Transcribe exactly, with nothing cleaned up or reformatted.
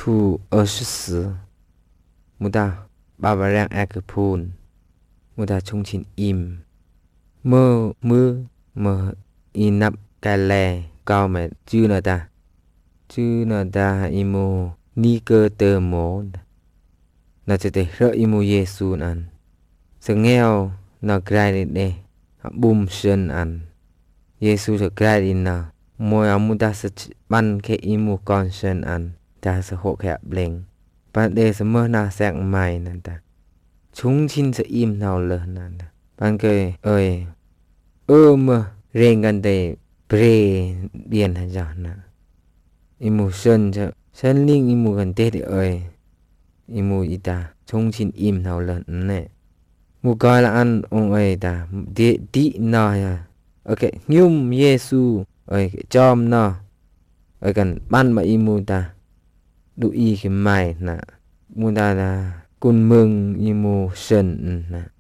图二十四，木达巴巴让埃克普，木达重庆im，么么么伊纳盖勒高美朱那达，朱那达伊木尼格德摩，那这得热伊木耶稣安，生nghèo那盖的呢，bùm sơn an, Giêsu thực ra đi na, môi ông muốn ta sẽ ban cái imu con sơn an, ta sẽ hộ khẽ bền, bạn để sẽ mơ na sáng mai nè ta, chúng chín sẽ im nào lờ nè ta, bạn cười ơi, ơ mơ, rèn gần đây bre biển hay sao nè, imu sơn cho sơn linh imu gần tết thì ơi, imu ita, chúng chín im nào lờ nè. Mu coi là ăn ông ấy ta đi đi nọ ya, ok nhung Giêsu ơi chom nọ, ơi cần ban mà imu ta, đủ y cái mày nè, mu ta là cun mừng imu sơn nè.